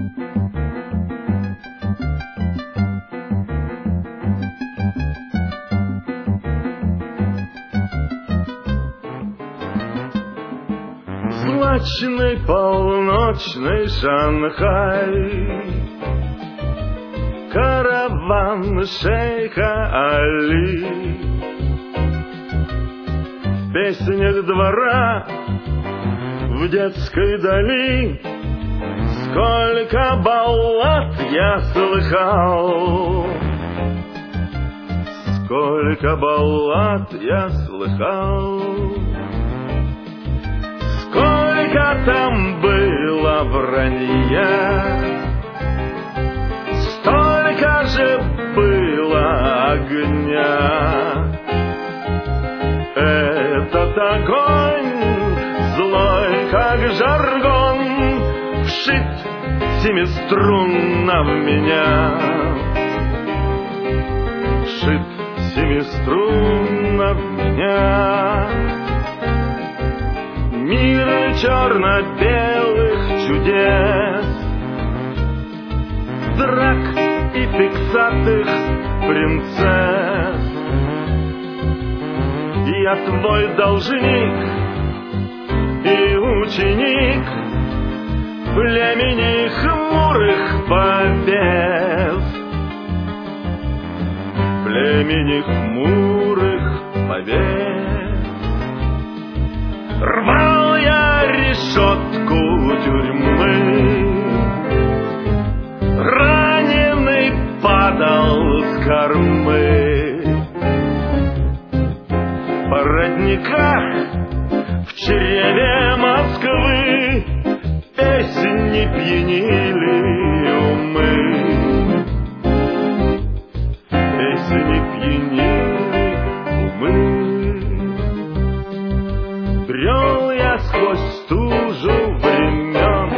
Злачный полночный Шанхай, караван шейха Али, в песнях двора, в детской дали, сколько баллад я слыхал, сколько баллад я слыхал. Сколько там было вранья, столько же было огня. Этот огонь, злой как жаргон, вшит семиструнно в меня, вшит семиструнно в меня. Мир черно-белых чудес, драк и фиксатых принцесс. Я твой должник и ученик племени хмурых побед, племени хмурых побед. Рвал я решетку тюрьмы, раненый падал с кормы. По родниках в чреве Москвы песни пьянили умы, песни пьянили умы. Брел я сквозь стужу времен,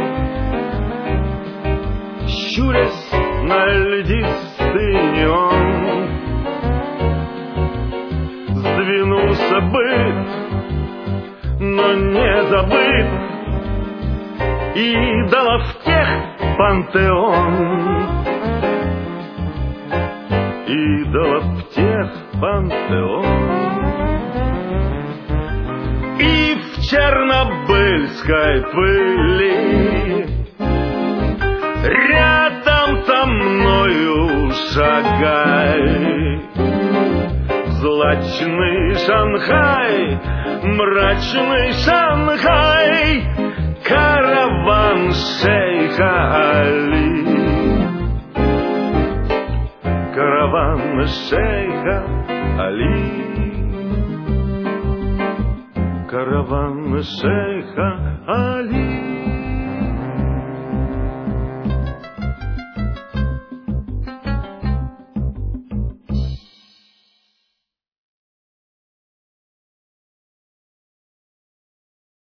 щурясь на льдистый неон. Сдвинулся быт, но не забыт, идолов тех пантеон, идолов тех пантеон. И в чернобыльской пыли рядом со мною шагай. Злачный Шанхай, мрачный Шанхай, караван шейха Али, караван шейха Али, караван шейха Али.